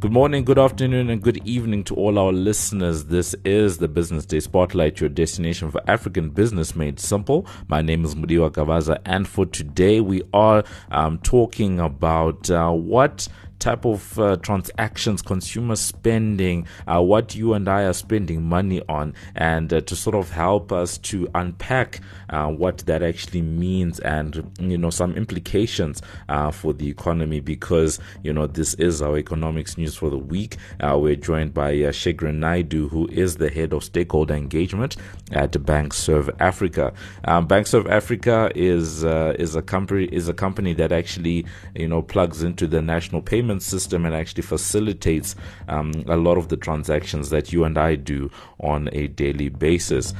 Good morning, good afternoon, and good evening to all our listeners. This is the Business Day Spotlight, your destination for African business made simple. My name is Mudiwa Gavaza, and for today we are talking about what type of transactions, consumer spending, what you and I are spending money on, and to sort of help us to unpack what that actually means and, some implications for the economy, because, this is our economics news for the week. We're joined by Shegrin Naidu, who is the head of stakeholder engagement at Bankserv Africa. Bankserv Africa is a company that actually, plugs into the national payment system and actually facilitates a lot of the transactions that you and I do on a daily basis.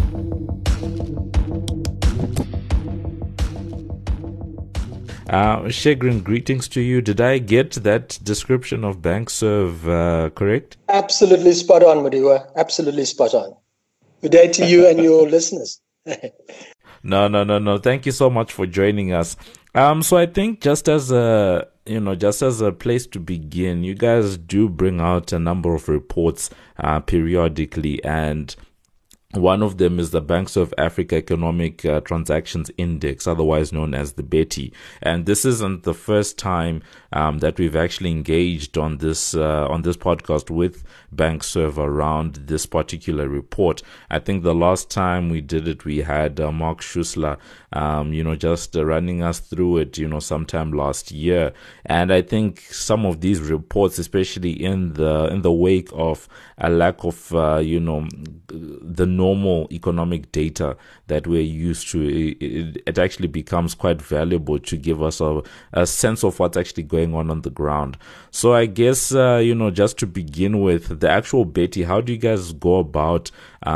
Shegrin, greetings to you. Did I get that description of Bankserv correct? Absolutely spot on, Mudiwa. Absolutely spot on. Good day to you and your listeners. No. Thank you so much for joining us. So I think just as a place to begin, you guys do bring out a number of reports periodically, and one of them is the Bankserv Africa Economic Transactions Index, otherwise known as the BETI. And this isn't the first time that we've actually engaged on this podcast with Bankserv around this particular report. I think the last time we did it, we had Mark Schussler, just running us through it, sometime last year. And I think some of these reports, especially in the wake of a lack of, the normal economic data that we're used to, it actually becomes quite valuable to give us a sense of what's actually going on the ground. So I guess, just to begin with, the actual BETI, how do you guys go about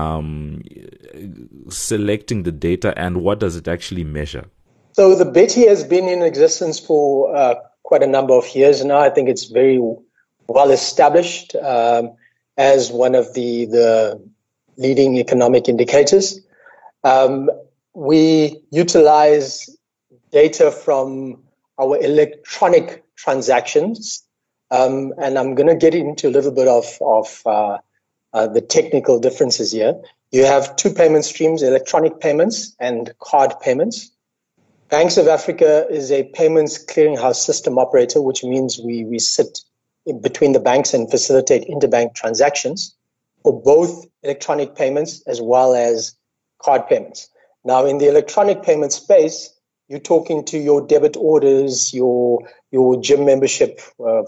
selecting the data, and what does it actually measure? So the BETI has been in existence for quite a number of years now. I think it's very well established as one of the leading economic indicators. We utilize data from our electronic transactions, and I'm going to get into a little bit of the technical differences here. You have two payment streams: electronic payments and card payments. Bankserv Africa is a payments clearinghouse system operator, which means we sit in between the banks and facilitate interbank transactions for both electronic payments as well as card payments. Now, in the electronic payment space, you're talking to your debit orders, your gym membership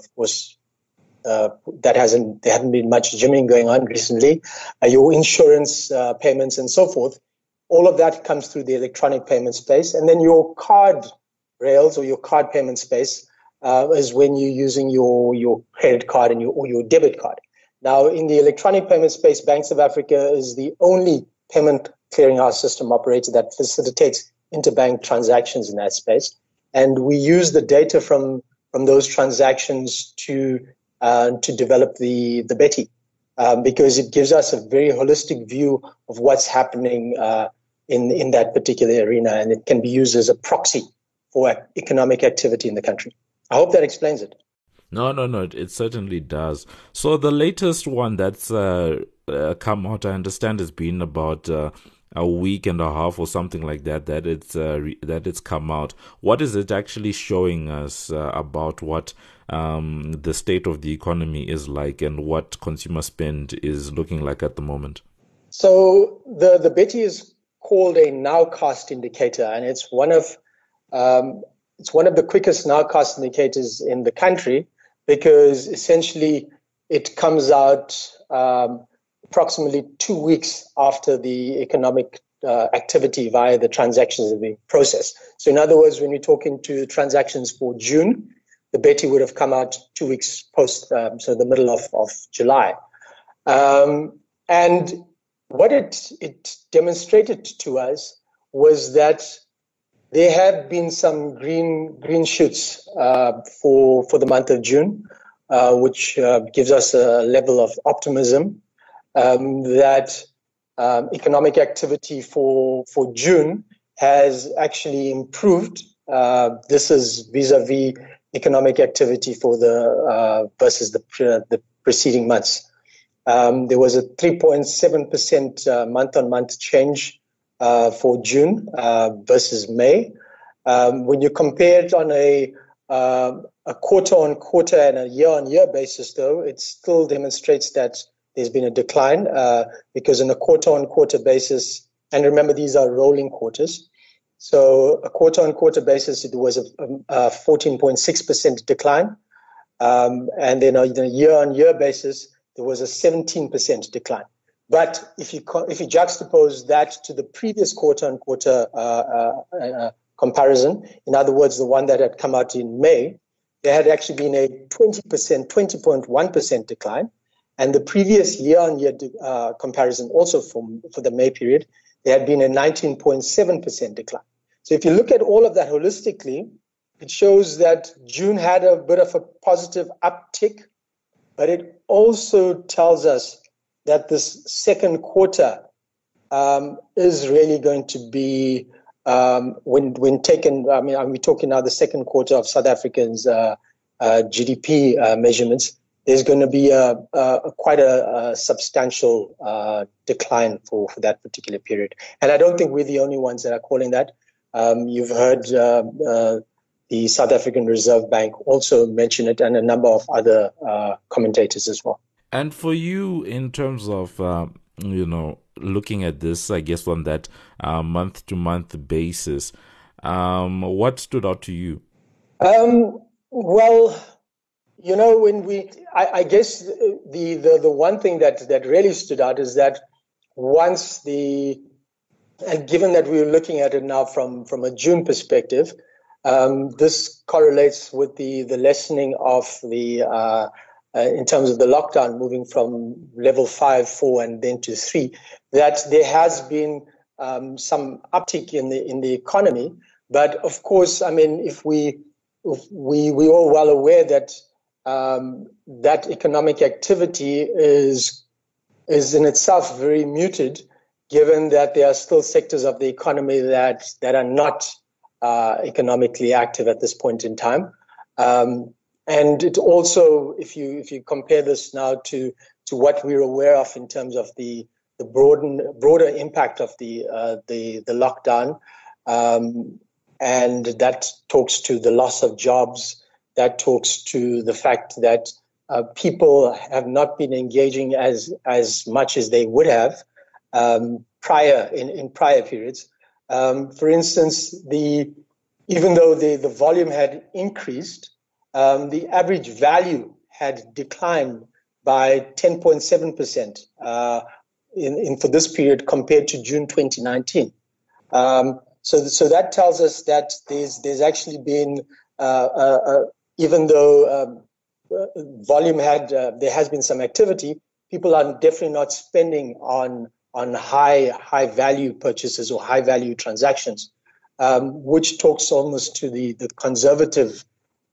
there hadn't been much gymming going on recently, your insurance payments and so forth. All of that comes through the electronic payment space. And then your card rails or your card payment space is when you're using your credit card and your debit card. Now, in the electronic payment space, Bankserv Africa is the only payment clearinghouse system operator that facilitates interbank transactions in that space. And we use the data from those transactions to develop the BETI, because it gives us a very holistic view of what's happening in that particular arena, and it can be used as a proxy for economic activity in the country. I hope that explains it. No, it certainly does. So the latest one that's come out, I understand, has been about a week and a half or something like that it's come out. What is it actually showing us about what the state of the economy is like and what consumer spend is looking like at the moment? So the BETI is called a nowcast indicator, and it's one of the quickest nowcast indicators in the country, because essentially it comes out approximately 2 weeks after the economic activity via the transactions have been processed. So in other words, when you're talking to transactions for June, the BETI would have come out 2 weeks post, so the middle of July. And what it demonstrated to us was that there have been some green shoots for the month of June, which gives us a level of optimism that economic activity for June has actually improved. This is vis-a-vis economic activity for the versus the preceding months. There was a 3.7% month-on-month change for June versus May. When you compare it on a quarter-on-quarter and a year-on-year basis, though, it still demonstrates that there's been a decline because on a quarter-on-quarter basis, and remember these are rolling quarters, so a quarter-on-quarter basis it was a 14.6% decline, and then on a year-on-year basis there was a 17% decline. But if you juxtapose that to the previous quarter-on-quarter comparison, in other words, the one that had come out in May, there had actually been a 20.1% decline. And the previous year-on-year comparison, also for the May period, there had been a 19.7% decline. So if you look at all of that holistically, it shows that June had a bit of a positive uptick, but it also tells us that this second quarter is really going to be, when taken, I mean, we're talking now the second quarter of South Africans' GDP measurements, there's going to be quite a substantial decline for that particular period. And I don't think we're the only ones that are calling that. You've heard the South African Reserve Bank also mention it, and a number of other commentators as well. And for you, in terms of, looking at this, I guess, on that month-to-month basis, what stood out to you? Well, I guess the one thing that really stood out is that and given that we're looking at it now from a June perspective, this correlates with the lessening of in terms of the lockdown, moving from level 5, 4, and then to 3, that there has been some uptick in the economy. But of course, I mean, if we all well aware that that economic activity is in itself very muted, given that there are still sectors of the economy that are not economically active at this point in time. And it also, if you compare this now to what we're aware of in terms of the broader impact of the lockdown, and that talks to the loss of jobs, that talks to the fact that people have not been engaging as much as they would have in prior periods. For instance, even though the volume had increased, the average value had declined by 10.7% for this period compared to June 2019. So that tells us that there's actually been, even though volume there has been some activity, people are definitely not spending on high value purchases or high value transactions, which talks almost to the conservative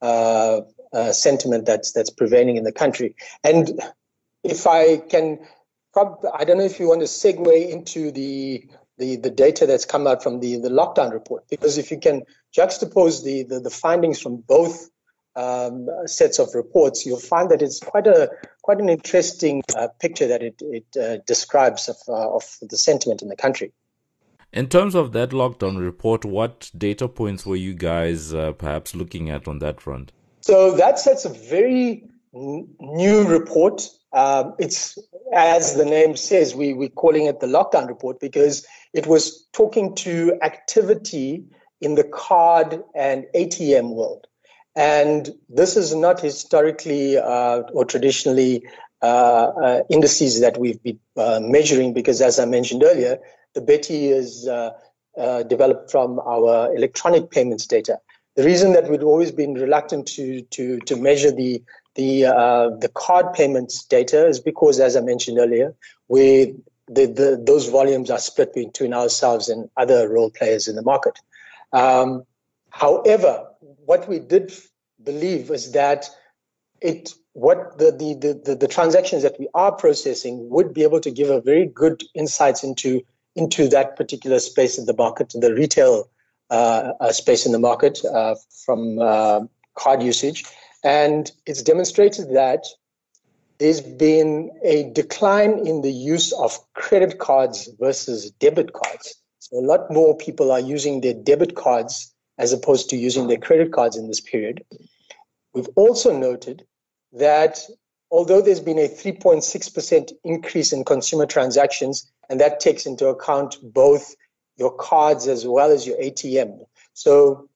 sentiment that's prevailing in the country. And if I can, I don't know if you want to segue into the data that's come out from the lockdown report, because if you can juxtapose the findings from both sets of reports, you'll find that it's quite an interesting picture that it describes of the sentiment in the country. In terms of that lockdown report, what data points were you guys perhaps looking at on that front? So that's a very new report. It's, as the name says, we're calling it the lockdown report because it was talking to activity in the card and ATM world. And this is not historically or traditionally indices that we've been measuring because, as I mentioned earlier, the Betty is developed from our electronic payments data. The reason that we've always been reluctant to measure the card payments data is because, as I mentioned earlier, those volumes are split between ourselves and other role players in the market. However, what we did believe is that the transactions that we are processing would be able to give a very good insights into that particular space in the market, the retail space in the market, from card usage. And it's demonstrated that there's been a decline in the use of credit cards versus debit cards. So a lot more people are using their debit cards as opposed to using their credit cards in this period. We've also noted that although there's been a 3.6% increase in consumer transactions, and that takes into account both your cards as well as your ATM. So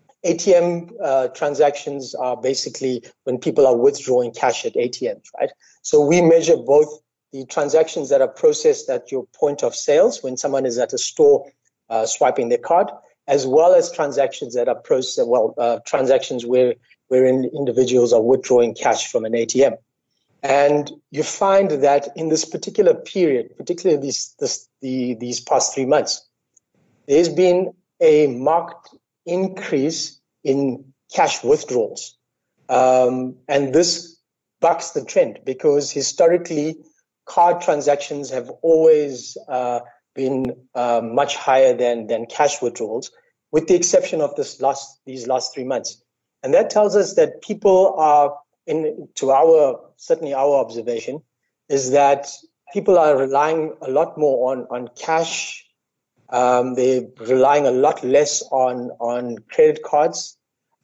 ATM transactions are basically when people are withdrawing cash at ATMs, right? So we measure both the transactions that are processed at your point of sales when someone is at a store swiping their card, as well as transactions that are processed, transactions wherein individuals are withdrawing cash from an ATM. And you find that in this particular period, particularly these past 3 months, there's been a marked increase in cash withdrawals. And this bucks the trend because historically, card transactions have always been much higher than cash withdrawals, with the exception of these last 3 months. And that tells us that people are, certainly our observation, is that people are relying a lot more on cash. They're relying a lot less on credit cards.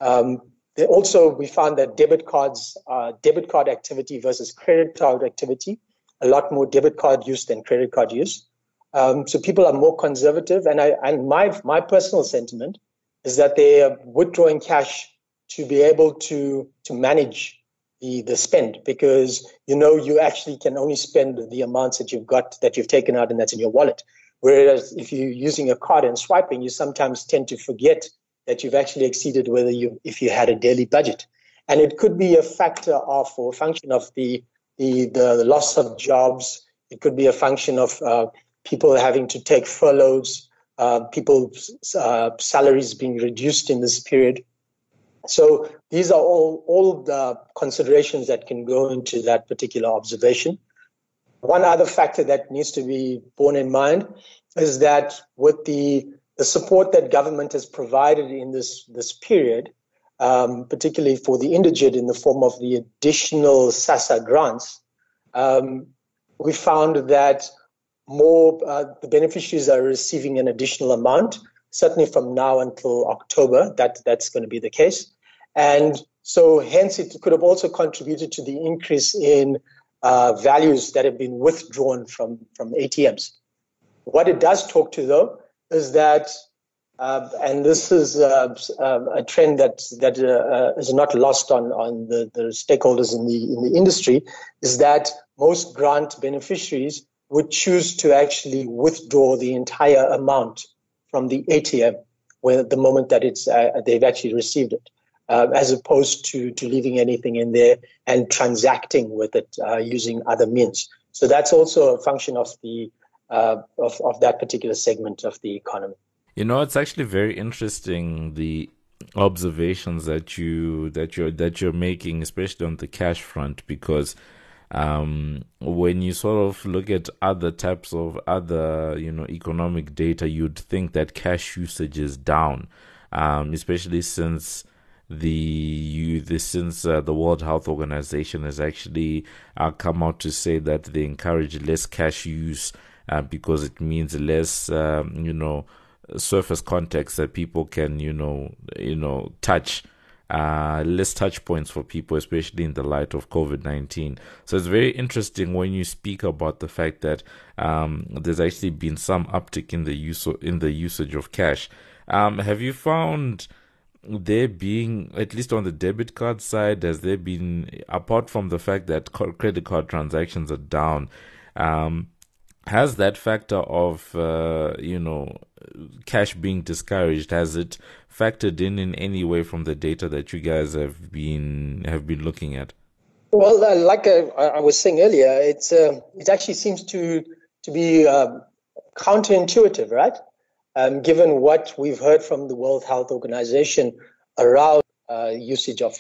We found that debit card activity versus credit card activity, a lot more debit card use than credit card use. So people are more conservative, and my personal sentiment is that they are withdrawing cash to be able to manage the spend, because you actually can only spend the amounts that you've taken out and that's in your wallet. Whereas if you're using a card and swiping, you sometimes tend to forget that you've actually exceeded if you had a daily budget. And it could be a factor or a function of the loss of jobs. It could be a function of people having to take furloughs, people's salaries being reduced in this period. So these are all the considerations that can go into that particular observation. One other factor that needs to be borne in mind is that with the support that government has provided in this period, particularly for the indigent in the form of the additional SASSA grants, we found that the beneficiaries are receiving an additional amount, certainly from now until October, that's going to be the case. And so hence it could have also contributed to the increase in values that have been withdrawn from ATMs. What it does talk to, though, is that, and this is a trend that is not lost on the stakeholders in the industry, is that most grant beneficiaries would choose to actually withdraw the entire amount from the ATM at the moment that they've actually received it, as opposed to leaving anything in there and transacting with it using other means. So that's also a function of of that particular segment of the economy. It's actually very interesting, the observations that you're making, especially on the cash front, because when you sort of look at other types of economic data, you'd think that cash usage is down, especially since the World Health Organization has actually come out to say that they encourage less cash use because it means less surface contacts that people can touch, less touch points for people, especially in the light of COVID-19. So it's very interesting when you speak about the fact that there's actually been some uptick in the usage of cash. Have you found there being, at least on the debit card side, has there been, apart from the fact that credit card transactions are down, has that factor of cash being discouraged, has it factored in any way from the data that you guys have been looking at? Well, like I was saying earlier, it actually seems to be counterintuitive, right? Given what we've heard from the World Health Organization around usage of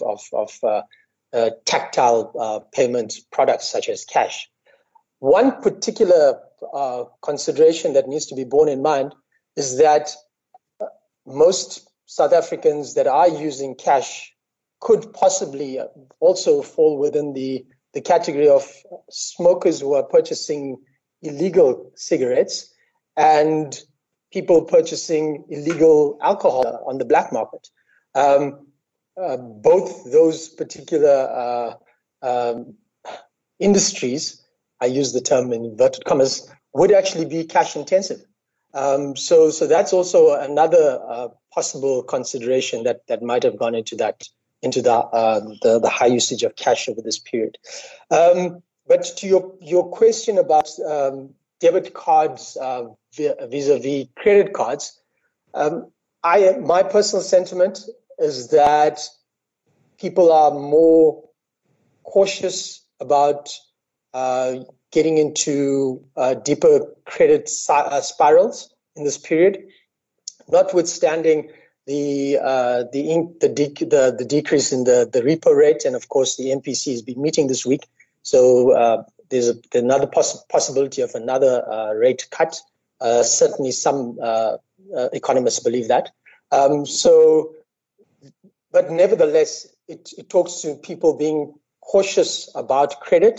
tactile payment products such as cash. One particular consideration that needs to be borne in mind is that most South Africans that are using cash could possibly also fall within the category of smokers who are purchasing illegal cigarettes and people purchasing illegal alcohol on the black market. Both those particular industries, I use the term in inverted commas, would actually be cash intensive. So that's also another possible consideration that might have gone into the high usage of cash over this period. But to your question about debit cards vis-a-vis credit cards, my personal sentiment is that people are more cautious about getting into deeper credit spirals in this period, notwithstanding the decrease in the repo rate, and of course the MPC has been meeting this week. So there's another possibility of another rate cut. Certainly, some economists believe that. But nevertheless, it talks to people being cautious about credit.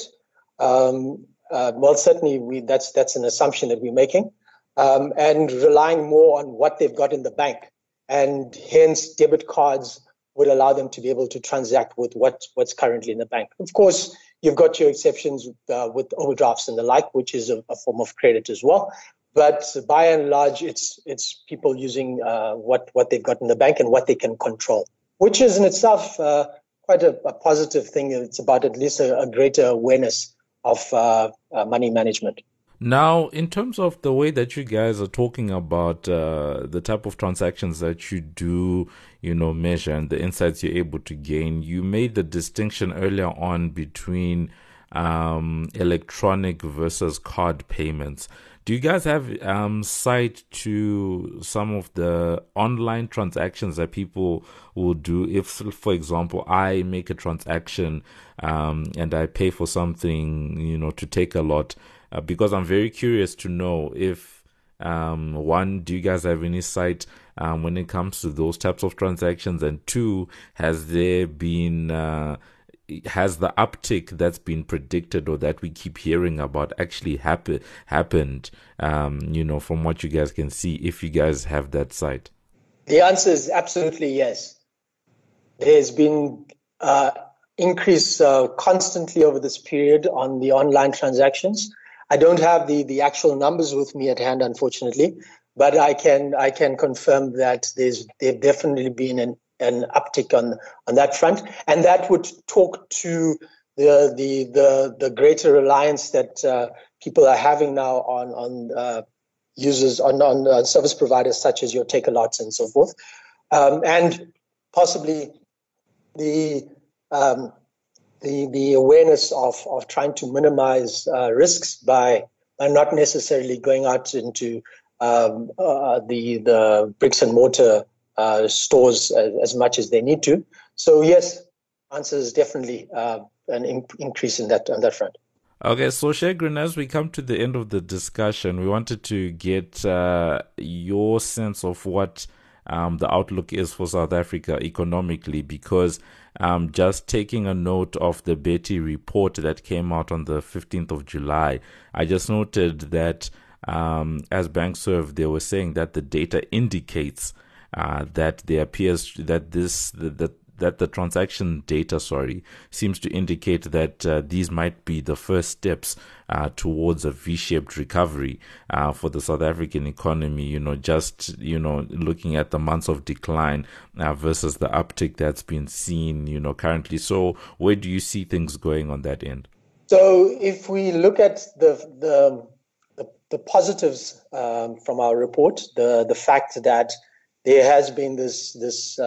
Well, certainly that's an assumption that we're making, and relying more on what they've got in the bank, and hence debit cards would allow them to be able to transact with what's currently in the bank. Of course, you've got your exceptions with overdrafts and the like, which is a form of credit as well. But by and large, it's people using what they've got in the bank and what they can control, which is in itself quite a positive thing. It's about at least a greater awareness of money management. Now, in terms of the way that you guys are talking about the type of transactions that you do, measure and the insights you're able to gain, you made the distinction earlier on between electronic versus card payments. Do you guys have sight to some of the online transactions that people will do? If, for example, I make a transaction and I pay for something, to take a lot, because I'm very curious to know if, one, do you guys have any sight when it comes to those types of transactions? And two, has there been has the uptick that's been predicted or that we keep hearing about actually happened, from what you guys can see, if you guys have that sight? The answer is absolutely yes. There's been increase constantly over this period on the online transactions. I don't have the actual numbers with me at hand, unfortunately, but I can confirm that there's definitely been an uptick on that front, and that would talk to the greater reliance that people are having now on users on service providers such as your Takealots and so forth, and possibly the awareness of trying to minimize risks by not necessarily going out into the bricks and mortar stores as much as they need to. So yes, answer is definitely an increase on that front. Okay, so Shegrin, as we come to the end of the discussion, we wanted to get your sense of what the outlook is for South Africa economically, because just taking a note of the Betty report that came out on the 15th of July, I just noted that as BankServe, they were saying that the data indicates that there appears that the transaction data, seems to indicate that these might be the first steps towards a V-shaped recovery for the South African economy, looking at the months of decline versus the uptick that's been seen, currently. So where do you see things going on that end? So if we look at the positives from our report, the fact that there has been this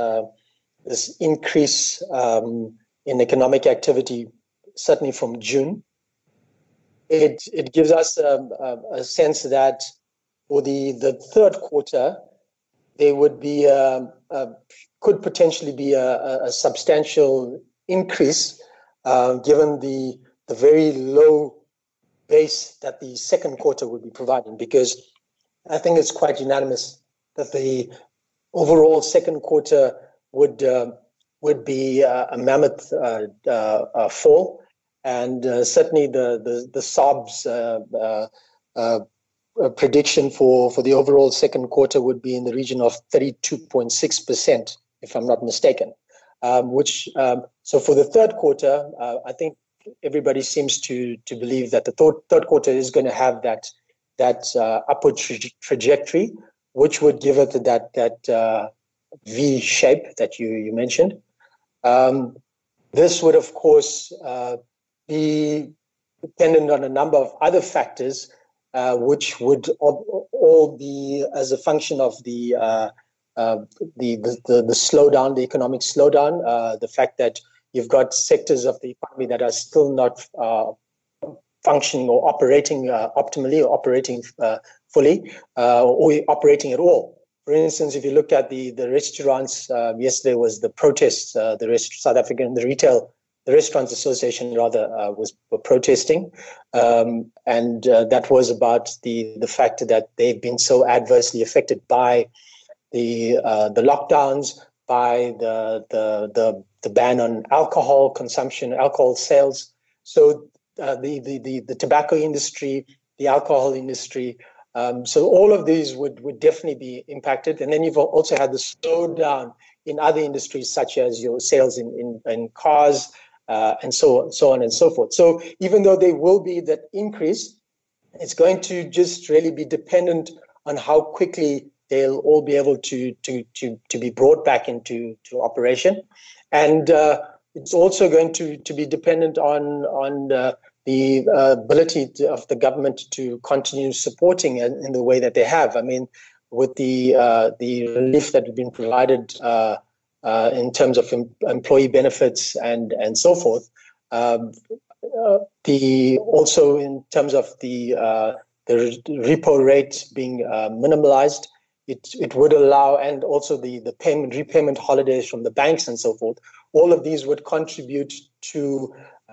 increase in economic activity, certainly from June, it gives us a sense that for the third quarter, there would be could potentially be a substantial increase, given the very low base that the second quarter would be providing, because I think it's quite unanimous that the overall second quarter would would be a mammoth fall, and certainly the SARB's prediction for the overall second quarter would be in the region of 32.6%, if I'm not mistaken. So for the third quarter, I think everybody seems to believe that the third quarter is going to have that upward trajectory, which would give it that V shape that you mentioned. This would, of course, be dependent on a number of other factors, which would all be as a function of the slowdown, the economic slowdown, the fact that you've got sectors of the economy that are still not functioning or operating optimally or operating fully or operating at all. For instance, if you look at the restaurants, yesterday was the protest, South African, the Restaurants Association rather were protesting, and that was about the fact that they've been so adversely affected by the lockdowns, by the ban on alcohol consumption, alcohol sales. So the tobacco industry, the alcohol industry. So all of these would definitely be impacted. And then you've also had the slowdown in other industries, such as your sales in cars, and so on and so forth. So even though there will be that increase, it's going to just really be dependent on how quickly they'll all be able to be brought back into operation. And it's also going to be dependent on the ability of the government to continue supporting in the way that they have. I mean, with the relief that has been provided in terms of employee benefits and so forth, also in terms of the repo rate being minimalized, it would allow, and also the repayment holidays from the banks and so forth. All of these would contribute to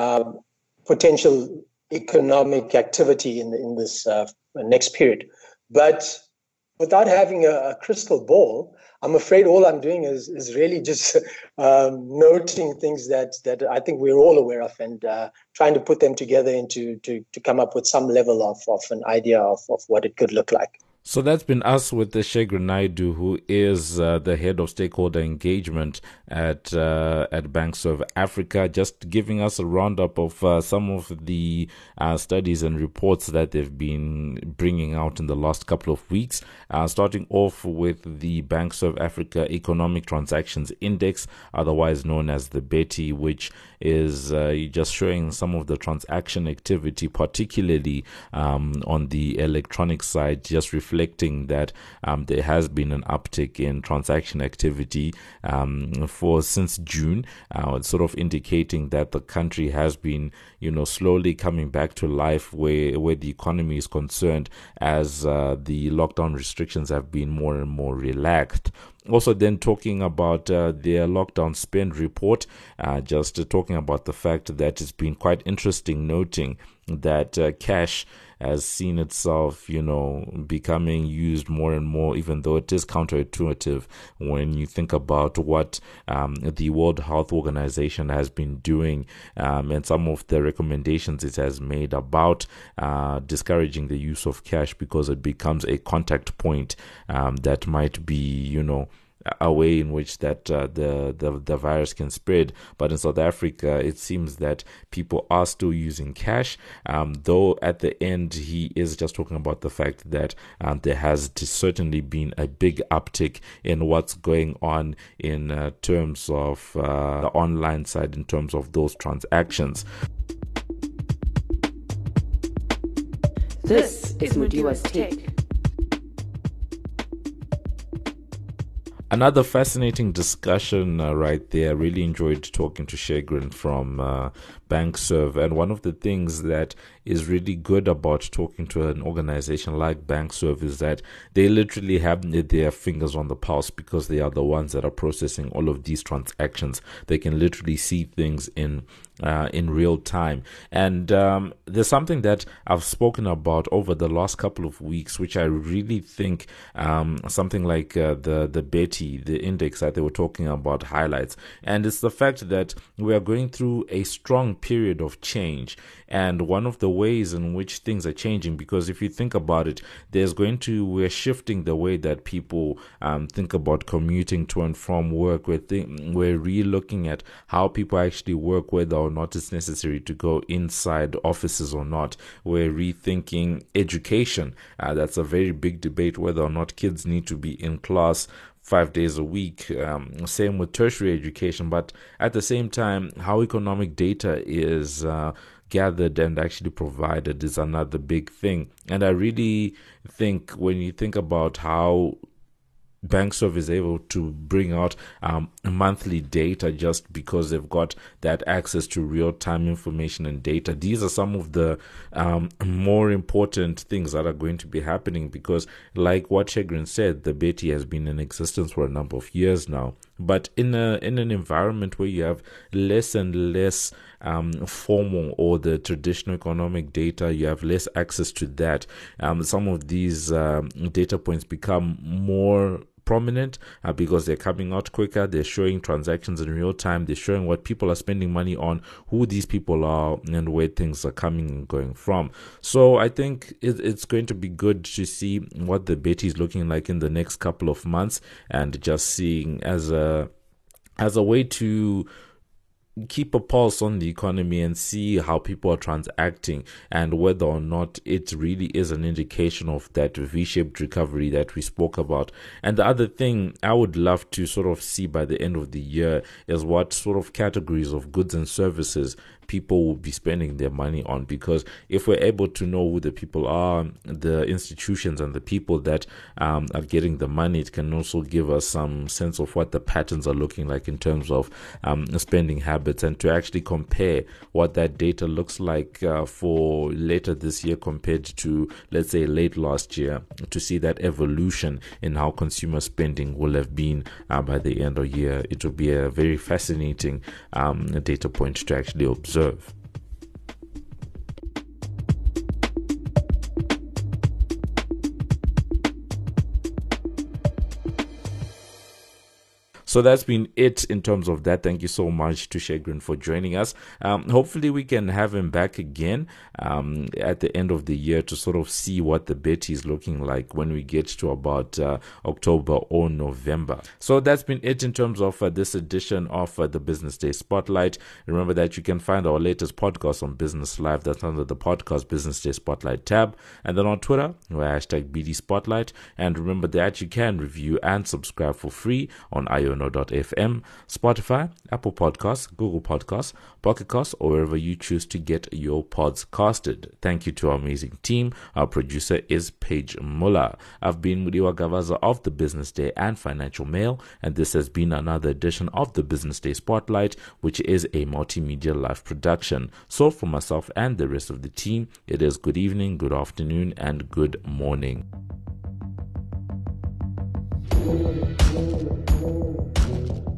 potential economic activity in this next period. But without having a crystal ball, I'm afraid all I'm doing is really just noting things that I think we're all aware of, and trying to put them together to come up with some level of an idea of what it could look like. So that's been us with the Shegra Naidoo, who is the head of stakeholder engagement at BankServe Africa, just giving us a roundup of some of the studies and reports that they've been bringing out in the last couple of weeks, starting off with the BankServe Africa Economic Transactions Index, otherwise known as the BETI, which is just showing some of the transaction activity, particularly on the electronic side, just reflecting that there has been an uptick in transaction activity since June, sort of indicating that the country has been, slowly coming back to life where the economy is concerned, as the lockdown restrictions have been more and more relaxed. Also then talking about their lockdown spend report, just talking about the fact that it's been quite interesting noting that cash has seen itself, becoming used more and more, even though it is counterintuitive when you think about what the World Health Organization has been doing, and some of the recommendations it has made about discouraging the use of cash, because it becomes a contact point that might be, a way in which that the virus can spread. But in South Africa, it seems that people are still using cash, though at the end he is just talking about the fact that there has certainly been a big uptick in what's going on in terms of the online side, in terms of those transactions. This is Mudiwa's Take. Another fascinating discussion right there. Really enjoyed talking to Shegrin from BankServe, and one of the things that is really good about talking to an organization like BankServe is that they literally have their fingers on the pulse, because they are the ones that are processing all of these transactions. They can literally see things in in real time. And there's something that I've spoken about over the last couple of weeks, which I really think something like the Betty, the index that they were talking about, highlights. And it's the fact that we are going through a strong period of change. And one of the ways in which things are changing, because if you think about it, we're shifting the way that people think about commuting to and from work. We're re-looking at how people actually work, whether or not it's necessary to go inside offices or not. We're rethinking education. That's a very big debate, whether or not kids need to be in class 5 days a week. Same with tertiary education. But at the same time, how economic data is gathered and actually provided is another big thing. And I really think when you think about how Bankserv is able to bring out monthly data just because they've got that access to real-time information and data. These are some of the more important things that are going to be happening, because like what Shegrin said, the Betty has been in existence for a number of years now. But in an environment where you have less and less formal or the traditional economic data, you have less access to that. Some of these data points become more prominent because they're coming out quicker. They're showing transactions in real time. They're showing what people are spending money on, who these people are, and where things are coming and going from. So I think it's going to be good to see what the Betty is looking like in the next couple of months, and just seeing as a way to keep a pulse on the economy and see how people are transacting, and whether or not it really is an indication of that V-shaped recovery that we spoke about. And the other thing I would love to sort of see by the end of the year is what sort of categories of goods and services people will be spending their money on, because if we're able to know who the people are, the institutions and the people that are getting the money, it can also give us some sense of what the patterns are looking like in terms of spending habits, and to actually compare what that data looks like for later this year compared to, let's say, late last year, to see that evolution in how consumer spending will have been by the end of the year. It will be a very fascinating data point to actually observe. So that's been it in terms of that. Thank you so much to Shegrin for joining us. Hopefully we can have him back again at the end of the year to sort of see what the Betty is looking like when we get to about October or November. So that's been it in terms of this edition of the Business Day Spotlight. Remember that you can find our latest podcast on Business Live. That's under the podcast Business Day Spotlight tab. And then on Twitter, we're #BD Spotlight. And remember that you can review and subscribe for free on iono.fm, Spotify, Apple Podcasts, Google Podcasts, Pocket Casts, or wherever you choose to get your pods casted. Thank you to our amazing team. Our producer is Paige Muller. I've been Mudiwa Gavaza of the Business Day and Financial Mail, and this has been another edition of the Business Day Spotlight, which is a multimedia live production. So for myself and the rest of the team, it is good evening, good afternoon, and good morning. Thank you.